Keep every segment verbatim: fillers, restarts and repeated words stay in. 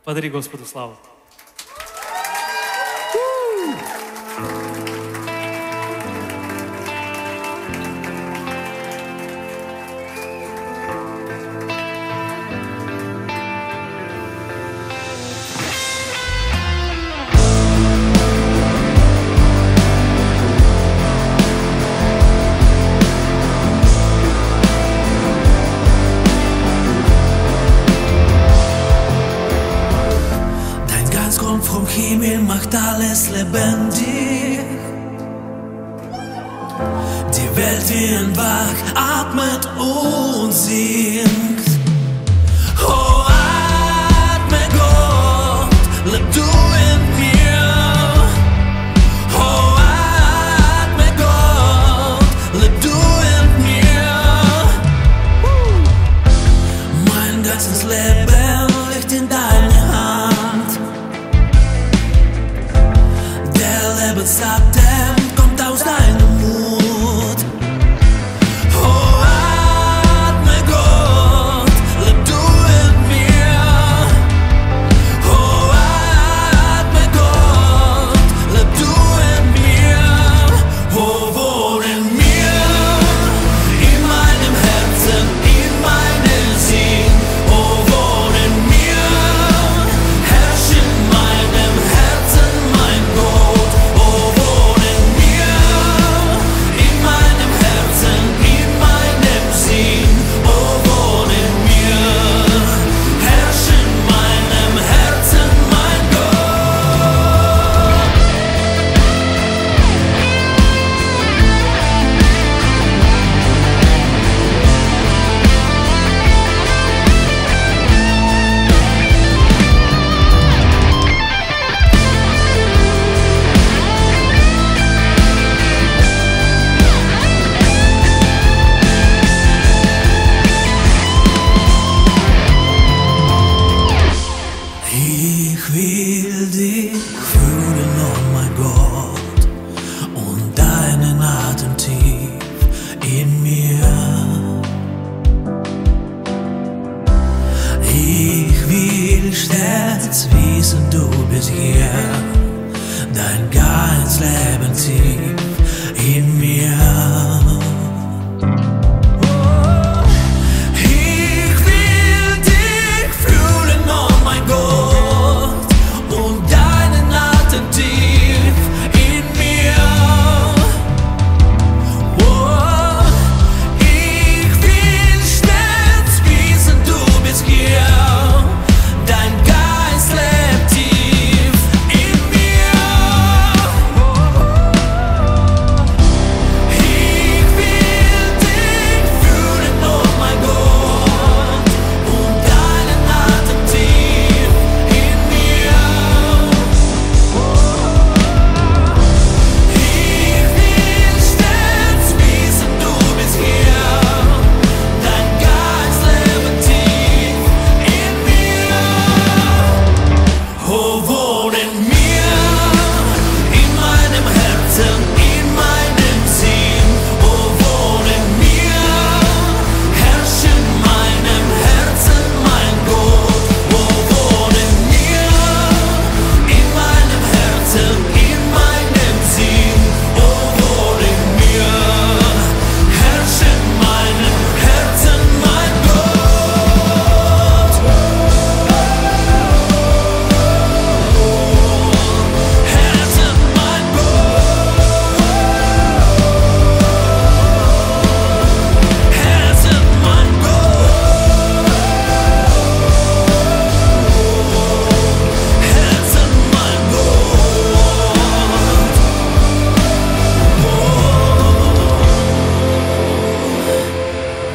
Подари Господу славу. Vom Himmel macht alles lebendig. Die Welt wird wach, atmet und singt. Oh, atme Gott, leb du in mir. Oh, atme Gott, leb du in mir. Mein ganzes Leben liegt in deiner Hand. Lebensatem kommt aus deinem Mut. Oh, atme Gott, leb du in mir. Oh, atme Gott, leb du in mir. Oh, wohn in mir, in meinem Herzen, in meinem Sinn. Oh, wohn in mir, herrsch in meinem Herzen, mein Gott. Ich will dich fühlen, oh mein Gott, und deinen Atem tief in mir. Ich will stets wissen, du bist hier, dein ganzes Leben tief in mir.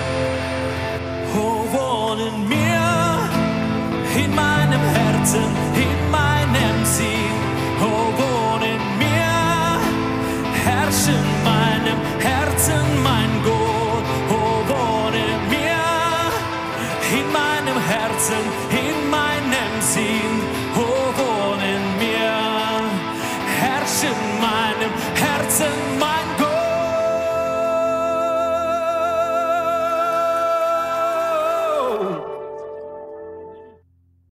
In meinem Herzen